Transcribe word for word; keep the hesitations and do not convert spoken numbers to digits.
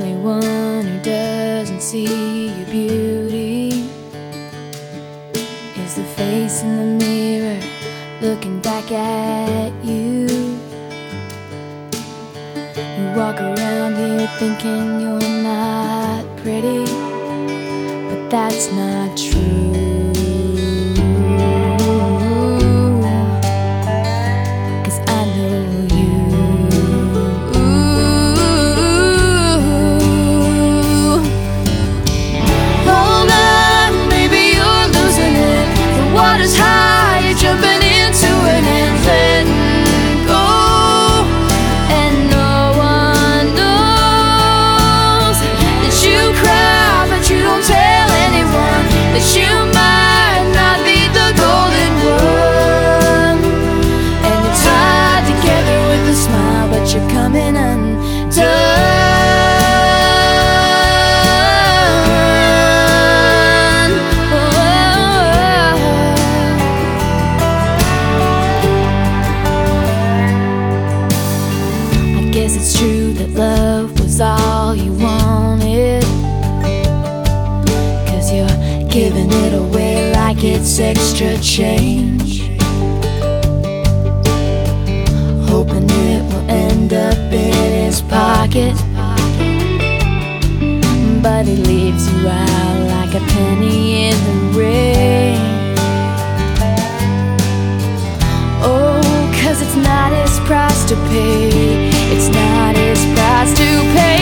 only one who doesn't see your beauty is the face in the mirror looking back at you. You walk around here thinking you're not pretty, but that's not true. 'Cause I know you. Hold on, maybe you're losing it. The water's high, you're jumping into it and letting go. And no one knows that you cry, but you don't tell anyone that you might not be the golden one. And you're tied together with a smile, but you're coming undone. I guess it's true that love was all you wanted, 'cause you're giving it away like it's extra change, hoping it will end up in his pocket, but he leaves you out like a penny in the rain. Oh, 'cause it's not his price to pay, it's not his price to pay.